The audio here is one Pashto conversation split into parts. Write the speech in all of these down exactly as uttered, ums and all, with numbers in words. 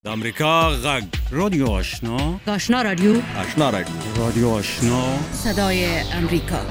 د امریکا غږ رادیو آشنا آشنا رادیو آشنا رادیو رادیو آشنا صدای امریکا.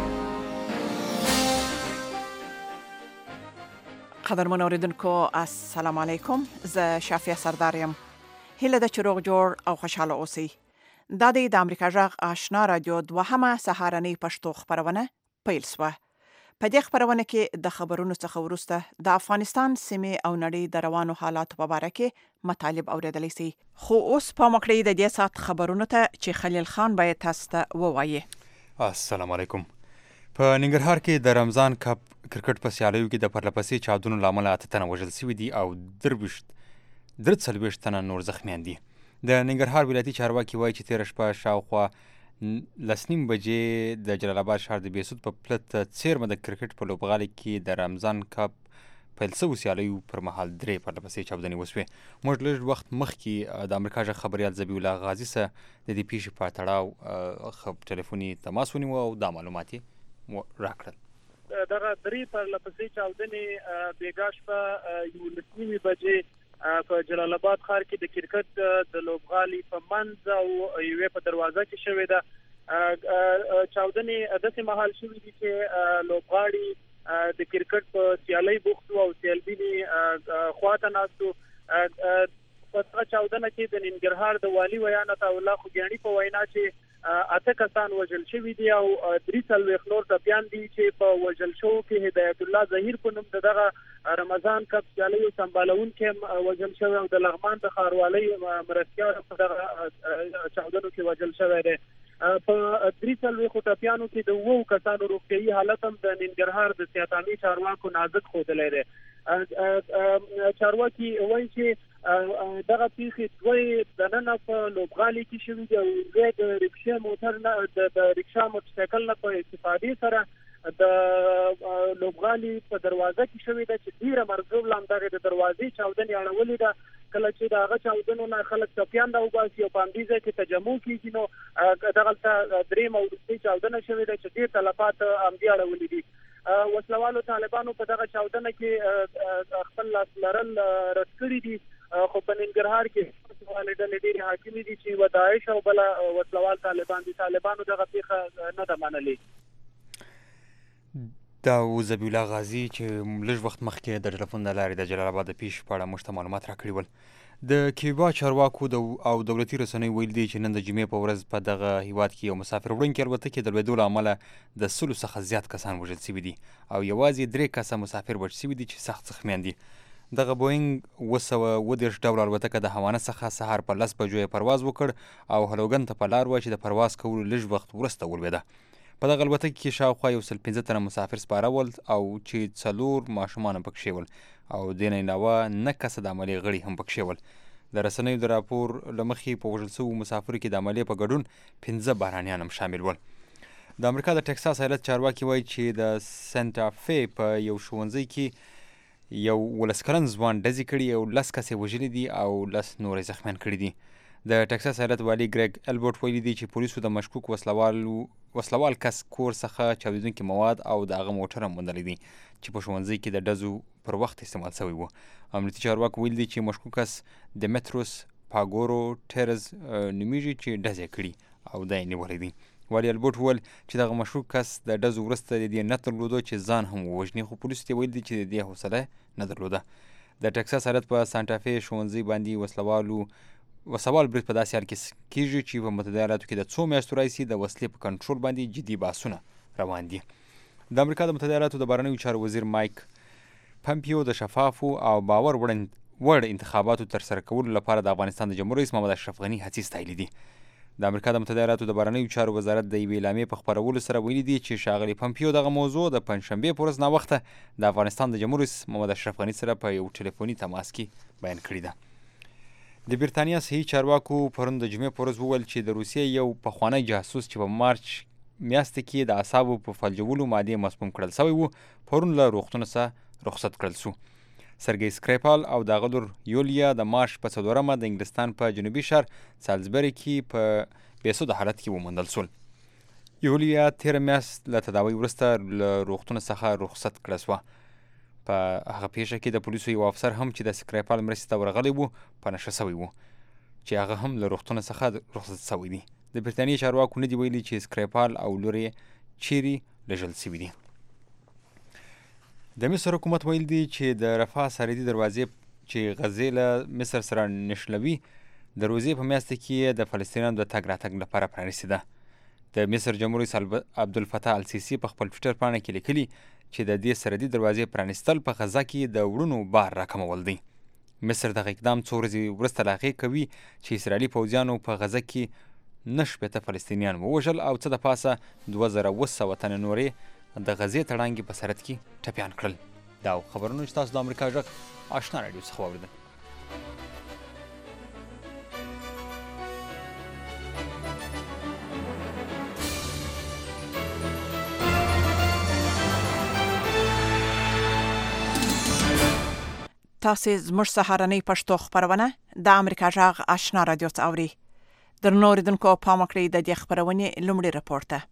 قدرمن اوریدونکو السلام علیکم. زه شافیه سردارم. هیله د چروغ جوړ او خوشاله اوسئ. دا د امریکا غږ آشنا رادیو دوهمه سهارنۍ پښتو خبرونه پیل شوه. په دې خبرونه کې د خبرونو څخه وروسته د افغانستان سیمې او نړۍ د روانو حالاتو په اړه کې مطالب اوریدلی شي. خو اوس په مکړې د دې سات خبرونو ته چې خلیل خان باید تاسو ته ووایي. السلام علیکم. په ننګرهار کې د رمضان کپ کرکټ په سیالیو کې د پرلپسې چاودنو له امله اته تنه وژل شوي دي او درویشت درې څلوېښت تنه نور زخمیان دي. د ننګرهار ولایتي چارواکي وایي چې تېره شپه شاوخوا لس نیم بجې د جلال آباد ښار د بېسود په پله څیرمه د کرکټ په لوبغالي کې د رمضان کپ پیل شوو سیالیو پر مهال درې پرلپسې چاودنې وسوې. موږ لږ وخت مخکې د امریکا غږ خبریال ذبیح الله غازي سره د دې پیښې په تړاو ټلیفوني تماس ونیو او دا معلومات یې راکړل. دغه درې پرلپسې چاودنې بېګا شپه یولس نیمې بجې په جلال آباد ښار کې د کرکټ د لوبغالي په منځ او یوې په دروازه کې شوې ده. چاودنې داسې مهال شوې دي چې لوبغاړي د کرکټ په سیالۍ بوخت او سیالبینې خواته ناست وو. په دغه چاودنه کې د ننګرهار د والي ویانت الله خوږیاڼي په وینا چې اته کسان وژل شوي دي او درې څلوېښت نور ټپیان دي چې په وژل شوو کې هدایت الله ظهیر په نوم د دغه رمضان کپ سیالیو سمبالونکی وژل شوی او د لغمان د ښاروالۍ مرستیال په دغه چاودنو کې وژل شوی دی. په درې څلوېښتو ټپیانو کې د اوو کسانو روغتیایي حالت هم د ننګرهار د صحتامي چارواکو نازک ښودلی دی. چارواکي وایي چې دغه پیښې دوی دننه په لوبغالي کې شوي دي او دوی د رکشا موټر نه د رکشا موټرسایکل نه په استفادې سره د لوبغالي په دروازه کې شوي ده چې ډیره مرګوب لامدغه د دروازې چاودنې اړولې ده. کله چې د هغه چاودنو نه خلک ټپیان راوباسي او په همدې ځای کې تجمع کېږي نو دغلته درېیمه وروستۍ چاودنه شوې ده چې ډېر تلفات همدې اړولي دي. وسلوالو طالبانو په دغه چاودنه کې خپل لاس لرل رد کړي دي خو په ننګرهار کې وسلوالې ډلې ډېرې حاکمې دي چې و داعش او بله وسلوال طالبان دي. طالبانو دغه پیښه نه ده منلې. دا و ذبیح الله غازي چې لږ وخت مخکې د ټلیفون د لارې د جلال آباد د پیښې په اړه موږ ته معلومات راکړي ول. د کیوبا چارواکو او دولتي رسنیو ویل دي چې نن د جمعې په ورځ په دغه هیواد کې یو مسافر وړونکي الوتکې د لوېدو له امله د سلو څخه زیات کسان وژل شوي دي او یوازې درې کسه مسافر بچ شوي دي چې سخت زخمیان دي. دغه بوینګ اوه سوه اووه دېرش ډوله الوتکه د هوانه څخه سهار په لس بجو یې پرواز وکړ او هلوګن ته په لار وه چې د پرواز کولو لږ وخت وروسته ولوېده. په دغه الوتکه کې شاوخوا یو سل پنځه تنه مسافر سپاره ول او چې څلور ماشومان هم پکښې ول او دې نه علاوه نه کسه د عملې غړي هم پکښې ول. د رسنیو د راپور له مخې په وژل شوو مسافرو کې د عملې په ګډون پنځه بهرانیان هم شامل ول. د امریکا د ټکساس ایالت چارواکي وایي چې د سنټافې په یو ښوونځي کې یو ولس کلن ځوان ډزې کړي او لس کسې وژلي دي او لس نور یې زخمیان کړي دي. د ټکساس ایالت والي ګریګ البرټ ویلي دي چې پولیسو د مشکوک وسلوالو وسلوال کس کور څخه چاودېدونکي مواد او د هغه موټر هم موندلی دی چې په ښوونځي کې د ډزو پر وخت استعمال شوی و. امنیتي چارواکو ویلي دي چې مشکوک کس دمیتروس پاګورو ټیرز نومیږي چې ډز یې کړي او دا یې نیولی دی. والي البرټ وویل چې دغه مشکوک کس د ډزو وروسته د دې نیت درلوده چې ځان هم ووژني خو پولیسو ته ویلي دي چې د دې حوصله نه درلوده. د ټکساس ایالت په سانټافې ښوونځي باندې وسلوالو وسوال برید په داسې حال کې کېږي چې په متحده ایالاتو کې د څو میاشتو راهیسې د وسلې په کنټرول باندې جدي بحثونه روان دي. د امریکا د متحده ایالاتو د بهرنیو چارو وزیر مایک پمپیو د شفافو او باور وړ انتخاباتو ترسره کولو لپاره د افغانستان د جمهور رئیس محمد اشرف غني هڅې ستایلې دي. د امریکا د متحده ایالاتو د بهرنیو چارو وزارت د یوې اعلامیې په خپرولو سره ویلي دي چې ښاغلي پمپیو دغه موضوع د پنجشنبې په ورځ ناوخته د افغانستان د جمهور رئیس محمد اشرف غني سره په یو ټلیفوني تماس کې بیان کړې ده. د بریتانیا صحي چارواکو پرون د جمعې په ورځ وویل چې د روسیې یو پخوانی جاسوس چې په مارچ میاشت کې د اعصابو په فلجولو مادې مسموم کړل شوی و پرون له روغتون څخه رخصت کړل شو. سرګی سکریپال او د هغه لور یولیا د مارچ په څلورمه د انګلستان په جنوبي ښار سالزبري کې په بېسوده حالت کې وموندل شول. یولیا تېره میاشت له تداوۍ وروسته له روغتون څخه رخصت کړه شوه. په هغه پیښه کې د پولیسو یو افسر هم چې د سکریپال مرستې ته ورغلی و په نشه سوی و چې هغه هم له روغتونه څخه رخصت سوی دی. د برټانیې چارواکو نه دي ویلي چې سکریپال او لور یې چیرې لېږل سوي دي. د مصر حکومت ویل دي چې د رفاه سرحدي دروازې چې غزې له مصر سره نښلوي د روزې په میاشت کې د فلسطینیانو د تګ راتګ لپاره پرانیستې ده. د مصر جمهور رئیس عبدالفتاح السیسي په خپل ټویټر پاڼه کې لیکلي چې د دې سرحدي دروازې پرانیستل په غزه کې د وړونو بار راکمول دی. مصر دغه اقدام څو ورځې وروسته له هغې کوي چې اسرائیلي پوځیانو په غزه کې نه شپېته فلسطینیان ووژل او څه د پاسه دوه زره اوه سوه تنه نورې د غزې تړانګې په سرحد کې ټپیان کړل. دا خبرونه چې تاسو د امریکا غږ آشنا راډیو څخه واورېدل. تاسې زموږ سهارنۍ پښتو خپرونه د امریکا غږ آشنا راډیو څخه اورئ. درنو اوریدونکو پام وکړئ د دې خپرونې لومړی راپور ته.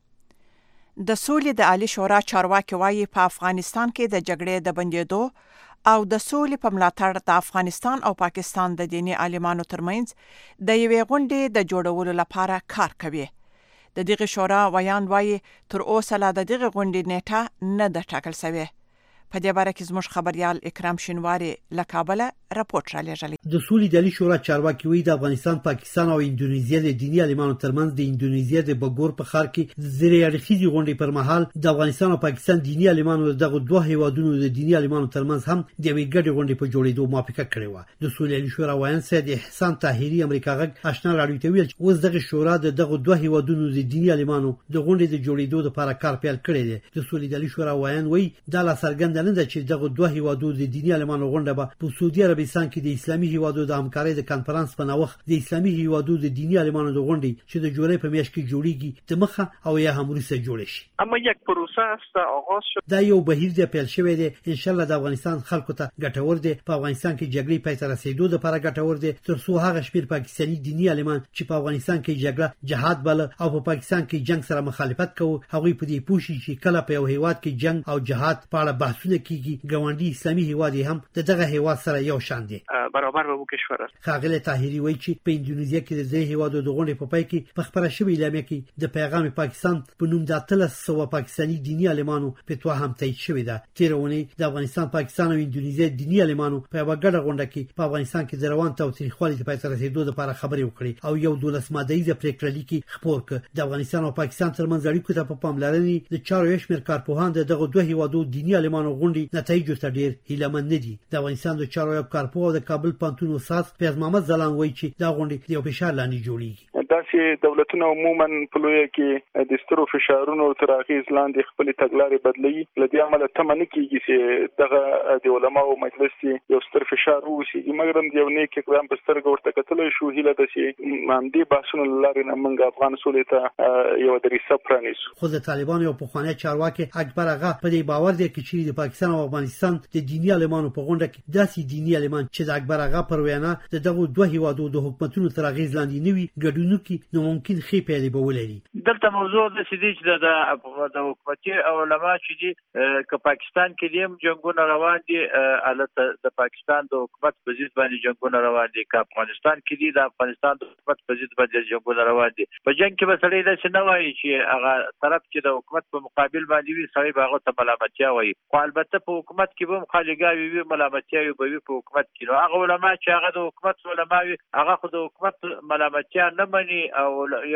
د سولې د عالی شورا چارواکي وایي په افغانستان کې د جګړې د بندېدو او د سولې په ملاتړ د افغانستان او پاکستان د دیني عالمانو ترمنځ د یوې غونډې د جوړولو لپاره کار کوي. د دغه شورا ویان وایي تر اوسه لا د دغه غونډې نیټه نه ده ټاکل شوې. په دې باره کې زموږ خبريال اکرام شینواری له کابل راپورټ را لېږلی. د سولې د عالی شورا چارواکي وایي د افغانستان، پاکستان او انډونیزیا د دیني عالمانو ترمنځ د انډونیزیا د بګور په ښار کې زیري اړخیزي غونډې پر مهال د افغانستان او پاکستان دیني عالمانو دغه دوه هیوادونو د دیني عالمانو ترمنځ هم د یوې ګډې غونډې په جوړېدو موافقه کړې و. د سولې عالی شورا وایي سید احسان طاهری امریکا غږ آشنا راډیو ته ویل چې اوس دغه شورا د دغه دوه هیوادونو د دیني عالمانو د غونډې د جوړېدو لپاره کار پیل کړی دی. د سولې د عالی شورا وایي دا لا څرګنده نه ده چې دغه دوه هیوادو د دیني عالمانو غونډه به په سعودي عربستان کې د اسلامي هیوادو د همکارۍ د کانفرنس په نوښت د اسلامي هیوادو د دیني عالمانو د غونډې چې د جولای په میاشت کې جوړیږي د مخه او یا هم وروسته جوړ شي. اما یک پروسه است آغاز شد. دا یو بهیر دی پیل شوی دی. ان شاء الله د افغانستان خلکو ته ګټور دی. په افغانستان کې جګړې پای ته رسیدو لپاره ګټور دی. تر څو هغه شمېر پاکستاني دیني عالمان چې په افغانستان کې جګړه جهاد بل او په پاکستان کې جنگ سره مخالفت کوي هغه په دې پوښي چې کله په یو هیواد کې جنگ او جهاد په اړه بحثونه کیږي ګاونډي اسلامي هیواد هم د دغه هیواد سره یو شان دي برابر به کشور است. خاغله طاهری وایي چې په انډونیزیا کې د دې هیوادو د غونډې په پای کې په خبره شوې اعلامیه کې د پیغام پاکستان په نوم د اتلس سوه پاکستاني دیني عالمانو فتوا هم تایید شوې ده. تیرونه د افغانستان، پاکستان او انډونیزیا دیني عالمانو په یوه ګډه غونډه کې په افغانستان کې د روان تاوتریخوالي د پای ته رسیدو لپاره خبرې وکړې او یو دولس مادهیزه پریکړه لیکي خپور کړ. د افغانستان او پاکستان ترمنځ اړیکو ته په پاملرنې د چارو یو شمېر کارپوهان دغه دوه هیوادو دیني عالمانو غونډې نتایجو ته ډېر هیلهمند نه دي. د افغانستان د چارو یو کارپوه د کابل پانتون استاد پیاز محمد زلان وایي چې دا غونډې د یو فشار لاندې جوړیږي. داسې دولتونه عموما په لویه کې د سترو فشارونو تر اغېز لاندې خپل تګلارې بدلوي. له دې امله تمه نه کېږي چې دغه د علماو مجلس یو ستر فشار ووسیږي، مګر هم د یو نیک اقدام په سترګه ورته کتلی شو. هیله ده چې همدې بحثونو له لارې نه موږ افغان سولې ته یوه دریڅه پرانیسو. خو د طالبانو یو پخوانی چارواکي اکبر اغا په دې باور دی چې د پاکستان او افغانستان د دیني عالمانو په غونډه کې داسې دیني عالمان چې د اکبر اغا پر وینا د دغه دوه هیوادو د حکومتونو تر اغېز لاندې نه وي ګډون کې نو ممکن خې پیلې به ولري. دلته موضوع د سیدی چې د د حکومتي او علما چې دي که پاکستان کې دیم جنگونه روان دي البته د پاکستان د حکومت په ضد باندې جنگونه روان دي، که افغانستان کې دي د افغانستان د حکومت په ضد باندې جنگونه روان دي. په جنگ کې به سړی داسې نه وایي چې هغه طرف چې د حکومت په مقابل باندې وي سړی به هغه ته ملامتیا وایي، خو البته په حکومت کې به هم خالیګاوي وي، ملامتیاوي به وي په حکومت کې. نو هغه علما چې هغه د حکومت علما وي هغه خو د حکومت ملامتیا نه مني او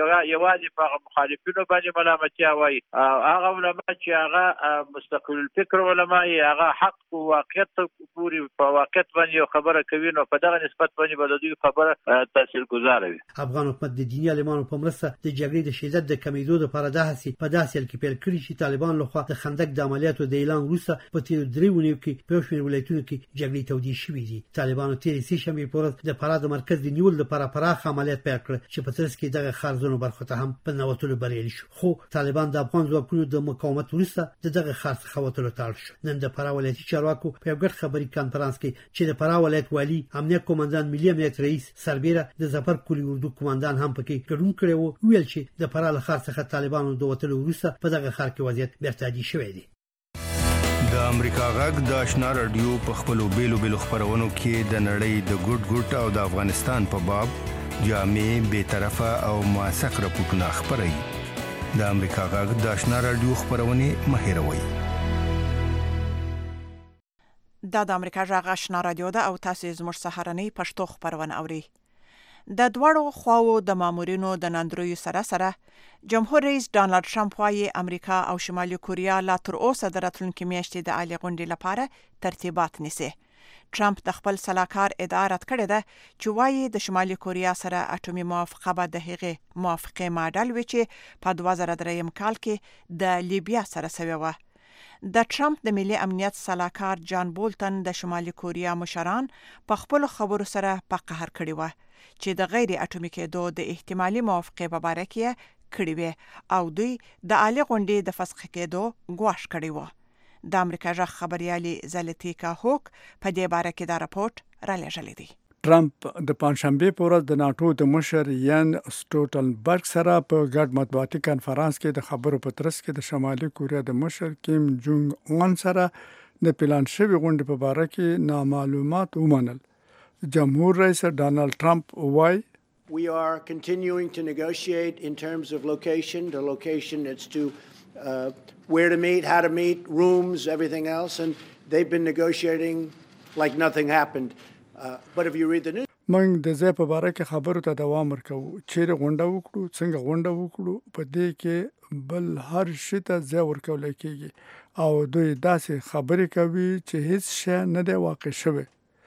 یوازې په مخالفینو باندې ملامتیا وایي. هغه علما چې هغه مستقل الفکر علما یې هغه حق او واقعیت ګوري، په واقعیت باندې خبره کوي، نو په دغه نسبت باندې به د دوی خبره تاثیرګذاره وي. افغان حکومت د دیني عالمانو په مرسته د جګړې د شدت د کمیدو لپاره د هڅې په داسې حال کې پیل کړي چې طالبان لخوا د خندق د عملیاتو د اعلان وروسته په تیرو درې اونیو کې په شمېر ولایتونو کې جګړې تودې شوې دي. طالبانو تیرې سې شنبې په ورځ د فراه د مرکز د نیولو لپاره پراخ عملیات پیل کړ چې په ترڅ کې دغه خارزونو برخو ته هم په نوښتلو بریالي شو. خو طالبان د افغان ځواکونو د مقاومت وروسته د دغه خار څخه وتلو ته اړ شو. نن د فراه ولایتي چارواکو په یو ګډ خبري کانفرنس کې چې د فراه ولایت والي، امنیت قومندان، ملي امنیت رئیس سربیره د ظفر کولی اردو قومندان هم پکې ګډون کړی وو، ویل چې د فراه له خار څخه طالبانو د وتلو وروسته په دغه خار کې وضعیت بیرته عادي شوی دی. د د امریکا غږ د آشنا رادیو په خپلو بیلو بیلو خبرونو کې د نړۍ د ګډ ګډ او د افغانستان په باب جامع بے طرفه او موثق راپورټونه خبري د امریکا غږ د آشنا رادیو خبرونه مهیروي. دا د امریکا غږ آشنا رادیو ده او تاسو زموږ سهارنۍ پښتو خبرونه اورئ. د دوړو خواو د مامورینو د ناندرویو سره سره جمهور رئیس ډانلډ ټرمپ وايي امریکا او شمالي کوریا لا تر اوسه د راتلونکي میاشتې د عالی غونډې لپاره ترتیبات نیسي. ټرمپ د خپل سلاکار ادعا رد کړې ده چې وايي د شمالي کوریا سره اټومي موافقه به د هغې موافقې ماډل وي چې په دوه زره درې کال کې د لیبیا سره سوی و. د ټرمپ د ملي امنیت سلاکار جان بولتن د شمالي کوریا مشران په خپل خبرو سره په قهر کړي و چې د غیر اټومي کېدو د احتمالي موافقې په اړه کې کړي وي او دوی د عالی غونډې د فسخ کېدو غواړ کړي و. د امریکا ژغ خبريالي زلتیکا هوک په دې باره کې دا راپورټ را لېږلی دی. ټرمپ د پنځشنبه په ورځ د ناتو د مشر یان سټولټنبرګ سره په ګډ مطبوعاتي کانفرنس کې د خبرو په ترڅ کې د شمالي کوریا د مشر کیم جونګ اون سره د پلان شوی غونډې په اړه کې نامعلومات ومنل. جمهور رئیس ډانلډ ټرمپ وایي We are continuing to negotiate in terms of location, the location it's to uh, where to meet, how to meet, rooms, everything else, and they've been negotiating like nothing happened. Uh, but if you read the news, موږ د ځای په اړه کې خبرو ته دوام ورکوو. چیرې غونډه وکړو، څنګه غونډه وکړو، په دې کې بل هر شي ته ځای ورکول کېږي او دوی داسې خبرې کوي چې هیڅ شی نه دی واقع شوی.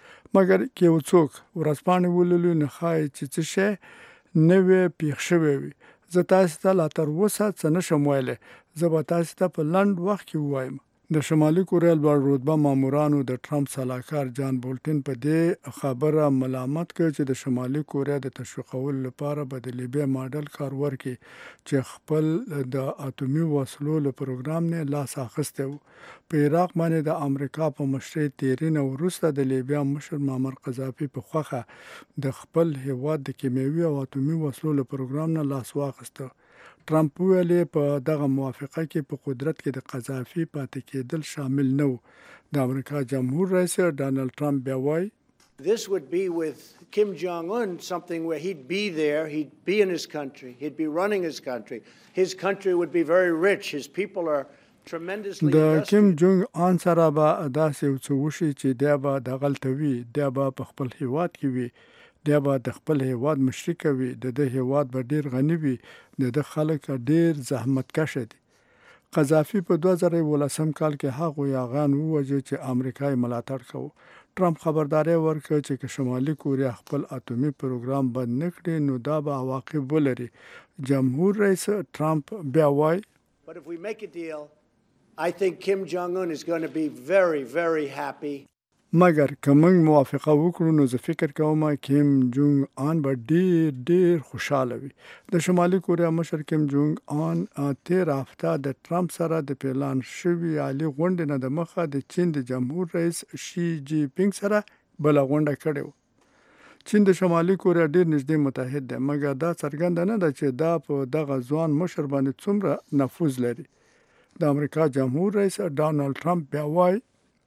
مګر کې یو څوک ورځپاڼې ولولي نه ښایي چې څه شی نوی پیښ شوی وي. زه تاسو ته لا تر اوسه څه نشم ویلی. زه به تاسو ته په لنډ وخت کې ووایم. د شمالي کوریا لوړ رتبه مامورانو د ټرمپ سلاکار جان بولټن په دې خبره ملامت کړ چې د شمالي کوریا د تشویقولو لپاره به د لیبیا ماډل کار ورکړي چې خپل د اټومي وسلو له پروګرام نه لاس اخیستی و. په عراق باندې د امریکا په مشرۍ تیرینه وروسته د لیبیا مشر معمر قذافي په خوښه د خپل هیواد د کیمیاوي او اټومي وسلو له پروګرام نه لاس واخیسته. ټرمپ ویلي په دغه موافقه کې په قدرت کې د قذافي پاتې کېدل شامل نه و. د امریکا جمهور رئیس ډانلډ ټرمپ بیا وایي this would be with Kim Jong-un something where he'd be there, he'd be in his country, he'd be running his country. His country would be very rich, his people are tremendously د کیم جونګ ان سره به داسې یو څه وشي چې دی به دغلته وي، دی به په خپل هیواد کې وي، دی به د خپل هیواد مشري کوي، د د هیواد به ډیر غني وي، د د خلک ډیر زحمتکشه دي. قذافي په دوه زره ولسم کال کې هغه یاغان ووجه چې امریکای ملاتړ کوي. ټرمپ خبرداري ورکړه چې که شمالي کوریا خپل اټومي پروګرام بند نکړي نو دا به عواقب ولري. جمهور رئیس ټرمپ بیا وایي But if we make a deal, I think Kim Jong-un is going to be very very happy. مګر که موږ موافقه وکړو نو زه فکر کوم کیم جونګ ان به ډیر ډیر خوشاله وي. د شمالي کوریا مشر کیم جونګ ان تیر هفته د ټرمپ سره د پلان شوی عالی غونډې نه د مخه د چین د جمهور رئیس شي جی پینګ سره بل غونډه کړې و. چین د شمالي کوریا ډیر نږدې متحد دی، مګر دا څرګنده نه ده چې دا په دغه ځوان مشر باندې څومره نفوذ لري. د امریکا جمهور رئیس ډانلډ ټرمپ بیا وایي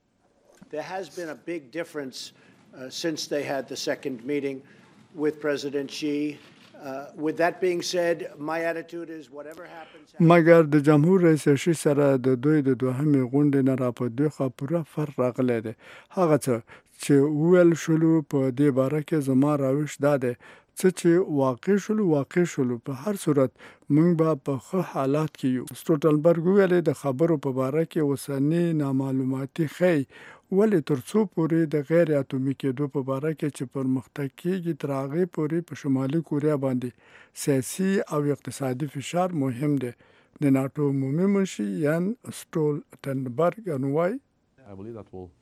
There has been a big difference uh, since they had the second meeting with President Xi. Uh, with that being said, my attitude is whatever happens. مګر د جمهور رئیس شي سره د دوی د دوهمې غونډې نه را په دوه پوره فرق راغلی دی. هغه څه چې ویل شلو په دې باره کې زما راوش دا دی څه چې واقع شلو واقع شلو په هر صورت موږ به په ښه حالات کې یو. سټولټنبرګ ویلي د خبرو په باره کې اوسنی نامعلوماتي ښیي ولې تر څو پورې د غیر اټومي کېدو په باره کې چې پرمختګ کېږي تر هغې پورې په شمالي کوریا باندې سیاسي او اقتصادي فشار مهم دی. د ناټو عمومي منشي یان سټولټنبرګ وایي I believe that will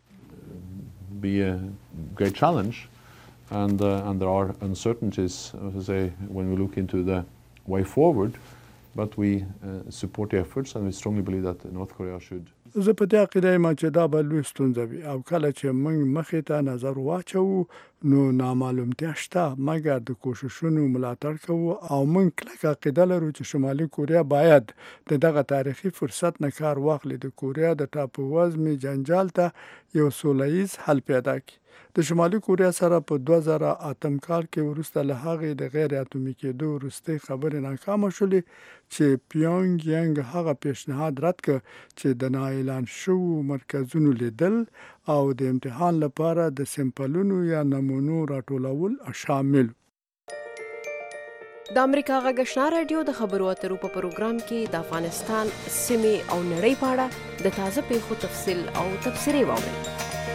be a great challenge and uh, and there are uncertainties as I say when we look into the way forward but we uh, support the efforts and we strongly believe that North Korea should زه په دې عقیده یم چې دا به لوی ستونزه وي او کله چې موږ مخې ته نظر واچوو نو نامعلومتیا شته مګر د کوششونو ملاتړ کوو او موږ کلکه عقیده لرو چې شمالي کوریا باید د دغه تاریخي فرصت نه کار واخلي د کوریا د ټاپووزمې جنجال ته یو سوله ییز حل پیدا کړي. د شمالي کوریا سره په دوه زره اتم کال کې وروسته له هغې د غیر اتومي کېدو وروستۍ خبرې ناکامه شولې چې پیونګ یانګ هغه پیشنهاد رد کړ چې د نااعلان شوو مرکزونو لیدل او د امتحان لپاره د سمپلونو یا نمونو راټولول شامل. د امریکا غږ آشنا رادیو د خبرو اترو په پروګرام کې د افغانستان سیمې او نړۍ په اړه د تازه پیښو تفصیل او تبصرې واورئ.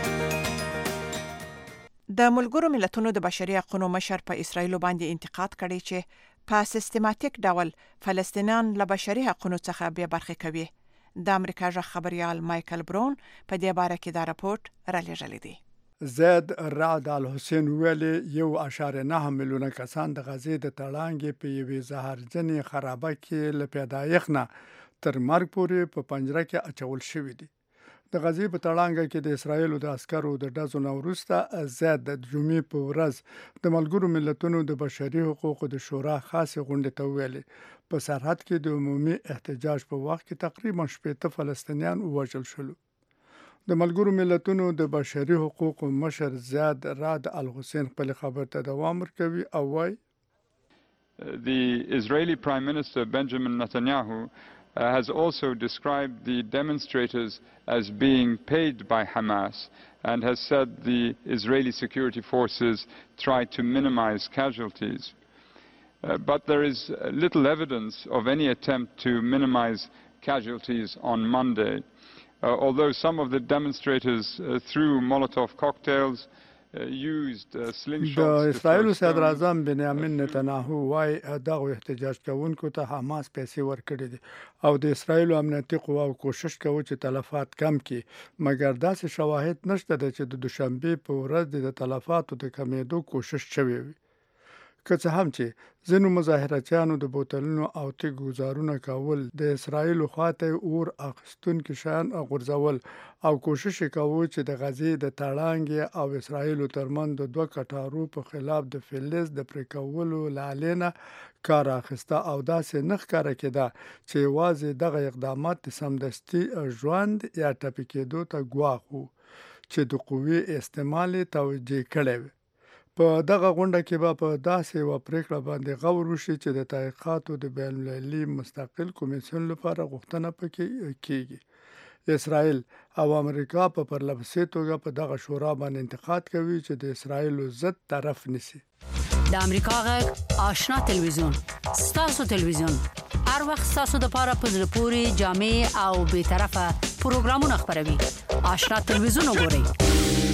د ملګرو ملتونو د بشري حقوقو مشر په اسرایل باندې انتقاد کړی چې په سیستماتیک ډول فلسطینیان له بشري حقوقو څخه بې برخې کوي. د امریکا ژغ خبريال مایکل برون په دې باره کې دا راپورټ را لېږلی دی. زید رعد الحسین ویلي یو اشاره نه میلیونه کسان د غزې د تړانګې په یوې زهرجنې خرابه کې له پیدایښت نه تر مرګ پورې په پنجره کې اچول شوي دي. د غزې په تړانګه کې د اسرایلو د عسکرو د ډزو نه وروسته زید د جمعې په ورځ د ملګرو ملتونو د بشري حقوقو د شورا خاصې غونډې ته ویلي په سرحد کې د عمومي احتجاج په وخت کې تقریبا شپېته فلسطینیان ووژل شول. د ملګرو ملتونو د بشري حقوقو مشر زید رعد الحسین خپل خبر ته دوام ورکوي او وايي The Israeli Prime Minister Benjamin Netanyahu Uh, has also described the demonstrators as being paid by Hamas and has said the Israeli security forces tried to minimize casualties. Uh, but there is little evidence of any attempt to minimize casualties on Monday. Uh, although some of the demonstrators uh, threw Molotov cocktails, د اسرائیل صدر اعظم بنیامین نتنیاهو وايي دغه احتجاج کوونکو ته حماس پیسې ورکړي دي او د اسرائیل امنیتي قواو کوشش کوي چې تلفات کم کړي مګر داسې شواهد نشته چې د دوشنبه په ورځ د تلفاتو د کمیدو کوشش شوی وي. که څه هم چې ځینو مظاهرچیانو د بوتلونو او تیږو ګزارونه کول د اسرائیل خواته اور اخستونکو شان غورځول او کوشش کوي چې د غزې د تړانګې او اسرائیل ترمن د دوه کټارو په خلاف د فلز د پریکولو لالینا کار اخسته او داسې نخ کار کېده چې واځي دغه اقدامات سمدستي ژوند یا ټپي کېدو ته ګواښ وو چې د قوې استعمال توجیه کړي. په دغه غونډه کې به په داسې و پریکړه باندې غور وشي چې د تحقیقاتو د بین المللي مستقل کمیسیون لپاره غوښتنه پکې کیږي. اسرائیل او امریکا په پرلپسې توګه په دغه شورا باندې انتقاد کوي چې د اسرائیل ضد طرف نشي. د امریکا غږ آشنا تلویزیون ستاسو تلویزیون هر وخت ستاسو د لپاره په زړه پورې جامع او به طرفه پروګرامونه خبروي. آشنا تلویزیون وګورئ.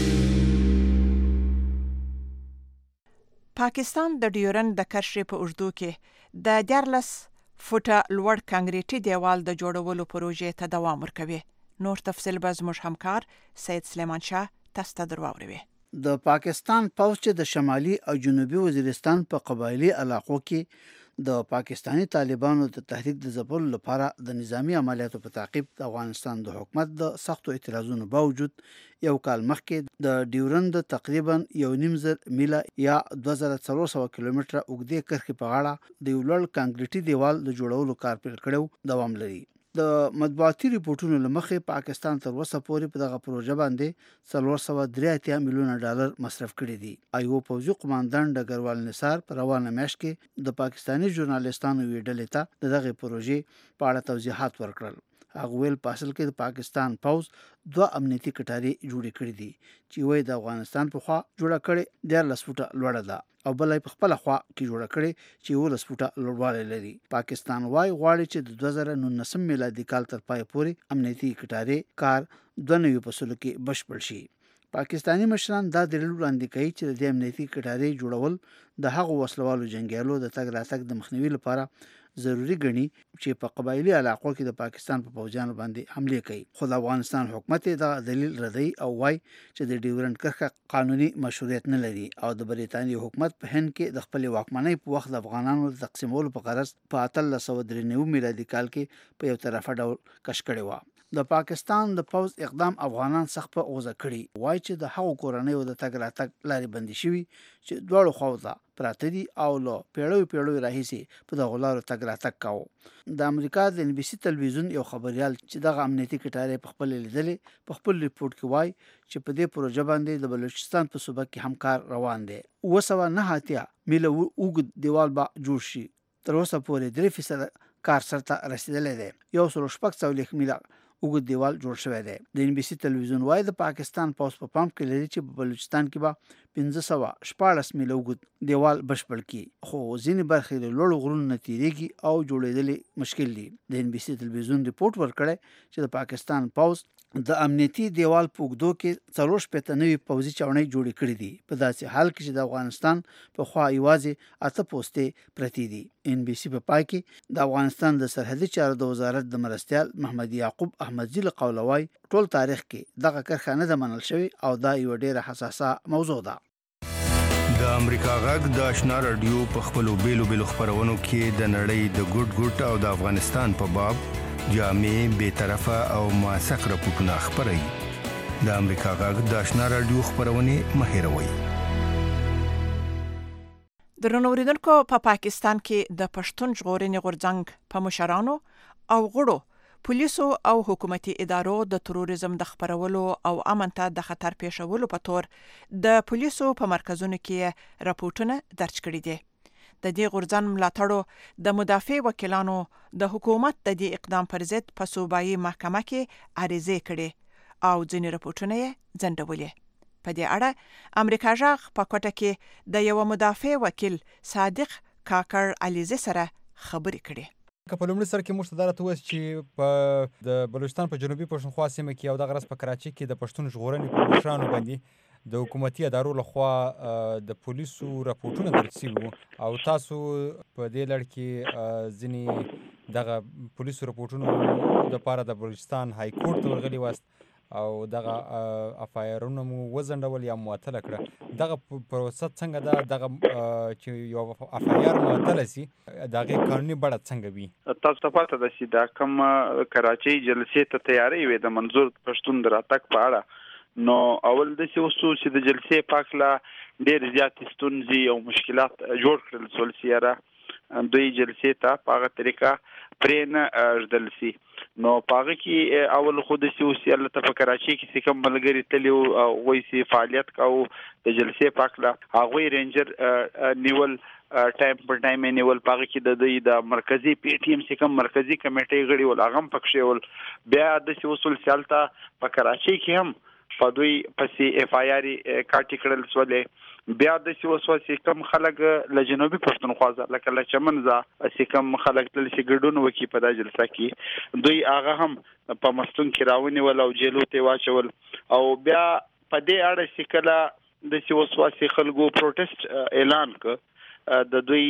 پاکستان د ډیورند د کرښې په اوږدو کې د دیارلس فوټه لوړ کانکریټي دیوال د جوړولو پروژې ته دوام ورکوي. نور تفصیل به زموږ همکار سید سلیمان شاه تاسو ته درواوروي. د پاکستان پوځ چې د شمالي او جنوبي وزیرستان په قبایلی علاقو کې د پاکستانی طالبانو د تحریک د ځپلو لپاره د نظامی عملیاتو په تعقیب د افغانستان د حکومت د سختو اعتراضونو باوجود یو کال مخکې د ډیورند تقریبا یو نیم زر میله یا دوه زره څلور سوه کیلومتره اوږدې کرښې په غاړه د یو لوړ کانکریټي دیوال د جوړولو کار پیل کړی دوام لري. د مطبوعاتي ریپورتونو لمخې پاکستان تر اوسه پورې په دغه پروژه باندې څلور سوه درې اتیا میلیونه ډالر مصرف کړي دي. ایو پوځي قوماندان ډګروال نثار په روانه میاشت کې د پاکستانی ژورنالیستانو وی ډلې ته د دغه پروژې په اړه توضیحات ورکړل. هغه ویل په اصل کې د پاکستان پوځ دوه امنیتي کټارې جوړې کړې دي چې وایي د افغانستان په خوا جوړه کړې دیارلس فوټه لوړه ده او بل یې په خپل خوا کې جوړه کړې چې یولس فوټه لوړوالی لري. پاکستان وايي غواړي چې د دوه زره نولسم میلادي کال تر پای پورې امنیتي کټارې کار دوه نوي فصلو کې بشپړ شي. پاکستانی مشران دا دلیل وړاندې کوي چې د امنیتي کټارې جوړول د هغو وسلوالو جنګیالو د تګ راتګ د مخنیوي لپاره ضروری ګڼي چې په قبایلی علاقو کې د پاکستان په پوځیانو باندې حمله کوي. خو د افغانستان حکومت دا دلیل ردی او وايي چې د ډیورند کرښه قانوني مشروعیت نه لري او د بریتانیا حکومت په هند کې د خپل واکمنۍ په وخت د افغانانو د تقسیمولو په غرض په اتلس سوه درې نوي میلادي کال کې په یو طرفه ډول کش کړی و. د پاکستان د پوز اقدام افغانان سخت په اوزه کړي وای چې د هغو کورنیو د تګ راتګ لارې بندي شوي چې دواړو خواو ته پراته دي او له پیړیو پیړیو راهیسې په دغو لارو تګ راتګ کاوه. د امریکا د ان بي سي تلویزیون یو خبریال چې دغه امنیتي کټارې په خپل لیدلې په خپل ریپورت کې وای چې په دې پروژه باندې د بلوچستان په صوبه کې هم کار روان دی. اوه سوه نه اتیا میله اوږد دیوال به جوړ شي. تر اوسه پورې درې فیصده کار سرته رسیدلی دی. یو سل شپږ سوه لیک میله اوږد دیوال جوړ شوی دی. د ان بي سي تلویزیون وای د پاکستان پوز په پام کې لري چې په بلوچستان کې به پنځه سوه شپاړس میله اوږد دیوال بشپړ کړي، خو ځینې برخې له لوړو غرونو نه تیریږي او جوړېدل مشکل دي. د ان بي سي تلویزیون ریپورت ورکړی چې د پاکستان پوز د امنیتي دیوال په اوږدو کې څلور شپېته نوي پوځي چوڼۍ جوړې کړې دي، په داسې حال کې چې د افغانستان په خوا یوازې اته پوستې پرتې دي. ان بي سي په پای کې د افغانستان د سرحدي چارو د وزارت د مرستیال محمد یعقوب احمدزي له قوله وایي ټول تاریخ کې دغه کرښه نه ده منل شوې او دا یوه ډېره حساسه موضوع ده. د امریکا غږ د آشنا رادیو په خپلو بیلو بیلو خپرونو کې د نړۍ د ګوټ ګوټ او د افغانستان په باب جامع، بېطرفه او موثق راپورټونه خپروي. د امریکا غږ د آشنا رادیو خپرونې مه هېروئ. درنو اوریدونکو، په پا پاکستان کې د پښتون ژغورنې غورځنګ په مشرانو او غړو پولیسو او حکومتي ادارو د تروریزم د خپرولو او امن ته د خطر پیښولو په تور د پولیسو په مرکزونو کې راپورټونه درج کړي دي. د دې غورځنګ ملاتړو د مدافع وکیلانو د حکومت د دې اقدام پر ضد په صوبایي محکمه کې عریضې کړي او ځینې راپورټونه یې ځنډولي. په دې اړه امریکا غږ په کوټه کې د یو مدافع وکیل صادق کاکړ علیزی سره خبرې کړي. که په لومړي سر کې موږ ته دا راته ووایاست چې په د بلوچستان په جنوبي پښتونخوا سیمه کې او دغه راز په کراچۍ کې د پښتون ژغورنې په مشرانو باندې د حکومتي ادارو لخوا د پولیسو راپورټونه درج شوي وو او تاسو په دې لړ کې ځینې دغه پولیسو راپورټونو دپاره د بلوچستان های کورټ ته ورغلي واست او دغه اف آی آرونه مو وځنډول یا معطله کړه. دغه پروسه څنګه ده؟ دغه چې یو اف آی آر معطله سي د هغې قانوني بڼه څنګه وي؟ تاسو ته پته ده چې دا کوم کراچۍ جلسې ته تیاری وي د منظور پښتون د راتګ په اړه، نو اول داسې وسو چې د جلسې په هکله ډېرې زیاتې ستونزې او مشکلات جوړ کړل سول چې یاره دوی جلسې ته په هغه طریقه پرې نه ږدل سي. نو په هغه کې اول خو داسې وو چې هلته په کراچۍ کې چې کوم ملګري تللي وو هغوی چې فعالیت کوو د جلسې په هکله هغوی رینجر نیول ټایم پر ټایم یې نیول. په هغه کې د دوی د مرکزي پی ټي ایم چې کوم مرکزي کمیټۍ غړي ول هغه هم پکښې ول. بیا داسې وسول چې هلته په کراچۍ کې هم په دوی پسې اف آی آر کاټې کړل سولې. بیا داسې وسوه چې کوم خلک له جنوبي پښتونخوا لکه له چمن ځه چې کوم خلک تلل چې ګډون وکړي په دا جلسه کې، دوی هغه هم په مستون کې راونیول او جیلو ته واچول. او بیا په دې اړه چې کله داسې وسوه چې خلکو پروټیسټ اعلان کړ د دوی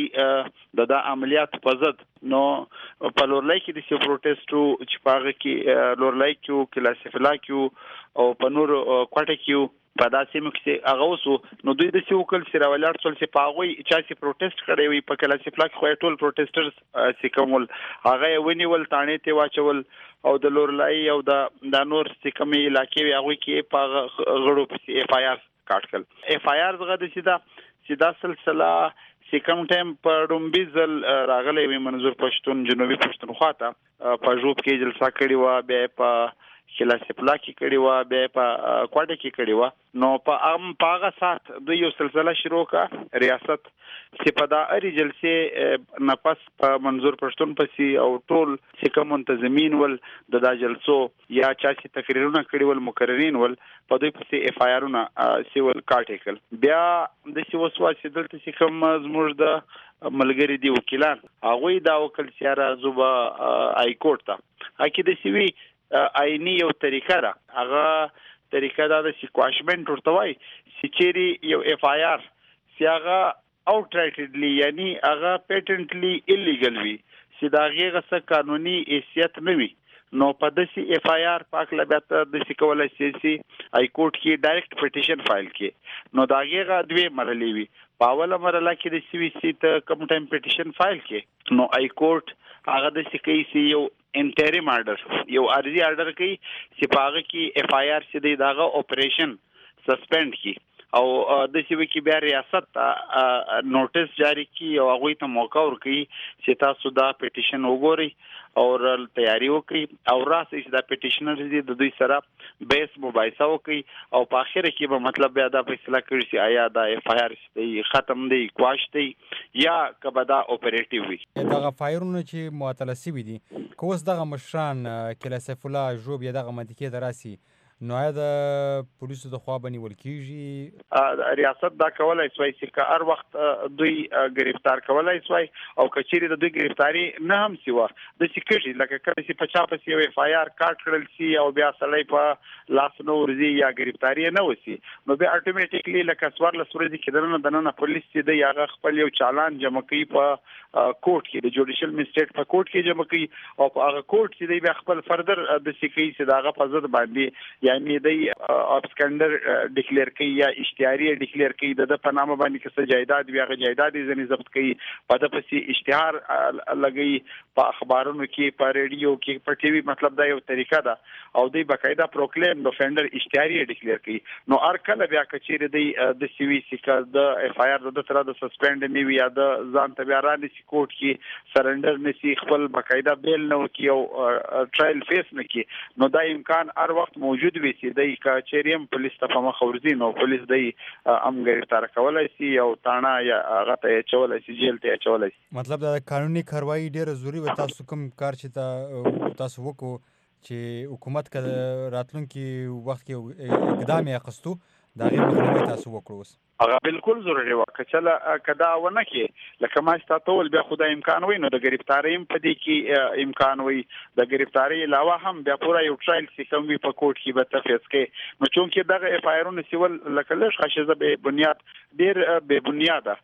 د دا عملیات په ضد، نو په لورلای کې د پروټیسټ چې په هغه کې لورلای کې کلاس فلا کې او په نور کوټه کې په داسې سیمو کې هغه وسو. نو دوی داسې وکړل چې راولاړ شول چې په هغوی چا چې پروټیسټ کړی وي په کلاس فلا کې خو یې ټول پروټیسټرز چې کوم ول هغه یې ونیول، تاڼې ته واچول او د لورلای او د دا نور چې کومې علاقې وي هغوی کې په غړو پسې اف آی آر کاټ کړل. اف آی آر دغه داسې ده چې دا سلسله چې کوم ټایم په ډومبي ځل راغلی وي منظور پښتون جنوبي پښتونخوا ته په ژوب کې جلسه کړې وه، بیا یې په کلاس فلا کې کړې وه، بیا یې په کوټه کې کړې وه. نو په هغه ساعت دوی یو سلسله شروع کړه ریاست چې په دا هرې جلسې نه پس په منظور پښتون پسې او ټول چې کوم منتظمین ول د دا جلسو یا چا چې تقریرونه کړي ول مقررین ول په دوی پسې اف آی آرونه سیول کاټې کړل. بیا داسې وسوه چې دلته چې کوم زموږ د ملګري دي وکیلان هغوی دا وکړل چې یاره زه به های کورټ ته هکې داسې وي آئیني یو طریقه ده، هغه طریقه دا ده چې کواشمنټ ورته وایي چې چیرې یو اف آی آر چې هغه اوټ رایټډلی یعنی هغه پیټنټلی الیګل وي چې د هغې هغه څه قانوني حیثیت نه وي، نو په داسې اف آی آر په هکله بیا ته داسې کولی شې چې های کورټ کې ډایرکټ پټیشن فایل کړې. نو د هغې هغه دوې مرحلې وي. په اوله مرحله کې داسې وي چې ته کوم ټایم پټیشن فایل کړې نو های کورټ هغه داسې کوي چې یو انټریم آرډر یو ارزي آرډر کوي چې پاغه کې اف آی آر سي دی داغه اپریشن سسپند کی او د سی وی کې بیا ریاست نوټس جاری کی او هغه ته موقع ورکړي چې تاسو دا پټیشن وګورئ او تیاری وکړي او راسي چې دا پټیشنر دي د دوی سره بیس مباحثه وکړي او په اخر کې به مطلب بیا دا فیصله کړي چې آیا دا اف آی آر دی ختم دی کواش دی یا کبه دا اپریټیو وي دغه فایرونه چې معطل شوي دي کوس دغه مشران کله سیف الله جوب یا دغه منطقې دراسي نو آیا د پولیسو د خوا بنیول کیږي ریاست دا کولای شي چې هر وخت دوی گرفتار کولای شي او کچېری د دوی گرفتاری نه هم سیوا د سکیورټي لکه کله چې په چا په سی اف آی آر کارت کړل شي او بیا سړی په لاس نو ورزي یا گرفتاری نه وسی نو بیا اتوماتیکلی لکه سوار لسوري کې دنه دنه پولیس چې د یاغه خپل یو چالان جمع کوي په کوټ کې د جوډیشل میجستریټ په کوټ کې جمع کوي او په هغه کوټ چې دی بیا خپل فردر د سکی چې داغه په ضد باندې یعنی دی ابسکندر ډیکلیئر کوي یا اشتهاري ډیکلیئر کوي د په نامه باندې کیسه جایداد بیا غ جایداد ځنی ضبط کوي په د پسې اشتهار لګي په اخبارونو کې په ریډیو کې په ټي وي مطلب دا یو طریقه ده او دی باقاعده پروکلیم د فندر اشتهاري ډیکلیئر کوي نو هر کله بیا کچېره دی د سی وی سی کا د اف آی آر د تر د سسپند نیوي یا د ځان ته بیا را نشي کوټ کې سرندر نشي خپل باقاعده بیل نو کې او ټرایل فیس نه کې نو دا امکان هر وخت موجود وي چې دی کچېریم پولیس ته په مخ ورځي نو پولیس دی ام گرفتار کولای شي او تانا یا هغه ته چولای شي جیل ته چولای شي مطلب دا قانوني کاروایی ډیره ضروری و تاسو کوم کار چې تاسو وکړو چې حکومت کله راتلونکي وخت کې اقدام یې اخستو دا غي مخنیوي تاسو وکړو هغه بالکل ضروري و کچله کدا ونه کې لکه ما ستاسو ول بیا خدای امکان وي نو د گرفتاری په دې کې امکان وي د گرفتاری علاوه هم بیا پورا یو ټرایل سیستم وي په کوټ کې به تفصیل کې نو چونکې دغه اف آی آرونه سیول لکه لږ خاصه به بنیاد ډیر به بنیاده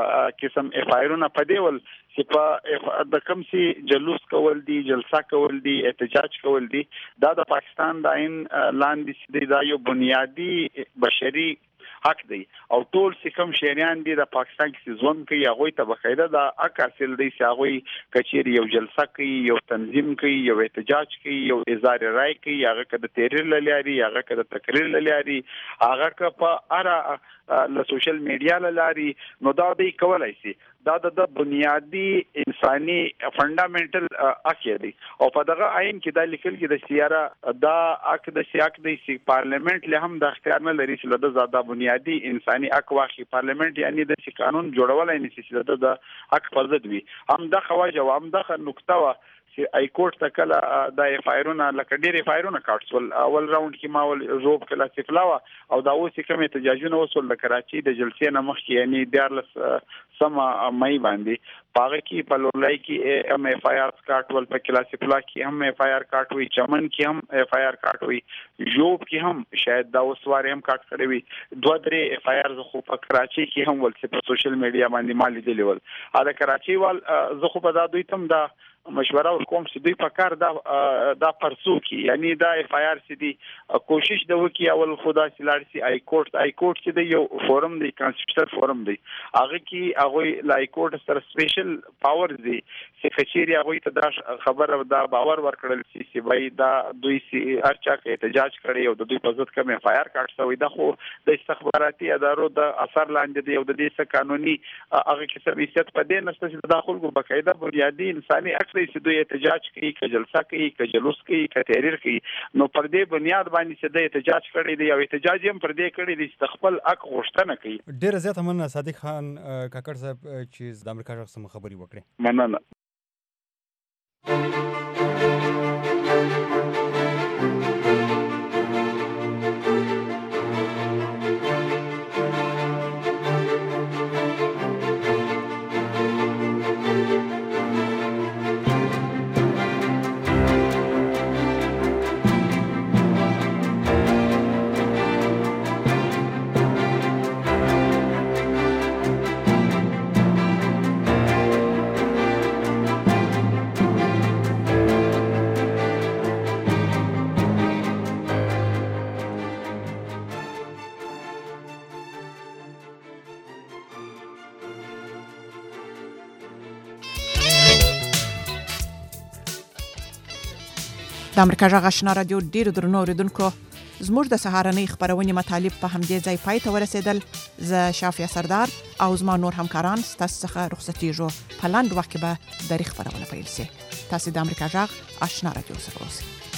قسم اف آی آرونه په دیول چې په د کوم سي جلوس کول دي جلسه کول دي احتجاج کول دي دا د پاکستان د عین لاندې د یو بنیادی بشري حق دی او ټول سکم شهریان دي د پاکستان کې ځون کوي هغه ته بخیده د حق حاصل دی چې هغه کچېری یو جلسه کوي یو تنظیم کوي یو احتجاج کوي یو اظهار رائے کوي هغه کده تحریر لري هغه کده تقریر لري هغه که په اره له سوشل میډیا لري نو دا دی کولای شي دا د بنیادی انساني فندامنټل حق دی او په دغه آئین کې دا لیکل کې د سیاره دا حق د سیاق دی چې پارلیمنت له هم د اختیار نه لري چې د زاده بنیادی انساني حق واخی پارلیمنت یعنی د قانون جوړولای نشي چې د حق پر ضد وي هم د خواجه او هم د نقطه وا چې ای کورټ ته کله د اف آی آرونه لکه ډېر اف آی آرونه کاټسول اول راوند کې ما ول روب کله سفلاوه او دا اوس کوم احتجاجونه وصول د کراچي د جلسې نه مخکې یعنی دیارلس سم مې باندې پاغه کې په لورلای کې ام اف آی آر کاټول په کلاسیفلا کې هم اف آی آر کاټوي چمن کې هم اف آی آر کاټوي جوب کې هم شاید دا اوسواره هم کاټ کړی وي دوه درې اف آی آر زه خو په کراچي کې هم ول چې په سوشل میډیا باندې مالي دی ول دا کراچي وال زه خو په دا دوی تم دا مشوره ورکوم چې دوی په کار دا دا پرسو کی یعنی دا اف آی آر سي دي کوشش د وکي اول خدا سلار سي ای کورټ ای کورټ چې دی یو فورم دی کانسټیټیوشنل فورم دی هغه کی هغه لای کورټ سره سپیشل پاور دی چې کچېری هغه ته دا خبر دا باور ورکړل شي چې وای دا دوی سي ارچا کې احتجاج کړي او د دوی په ضد کوم اف آی آر کاټ شوی دا خو د استخباراتي ادارو د اثر لاندې دی او د دې څخه قانوني هغه کې سرویسیت په دې نشته چې د خلکو بقاعده بنیادی انساني حق چې دوی احتجاج کوي که جلسه کوي که جلوس کوي که تحریر کوي نو پر دې بنیاد باندې چې د احتجاج کړي دی او احتجاج هم پر دې کړي دی چې خپل حق غوښتنه کوي ډیر زیات مننه صادق خان کاکړ صاحب چې د امریکا څخه خبري وکړي مننه د امریکا غږ آشنا رادیو ډیر درنو اوریدونکو زموږ د سهارنۍ خبرونې مطالب په همدې ځای پای ته ورسېدل. زه شافیا سردار او زما نور همکاران ستاسو څخه رخصتېږو. په لاندې وخت کې به د خبرونه پیل شي. تاسو د امریکا غږ آشنا رادیو سره اوسئ.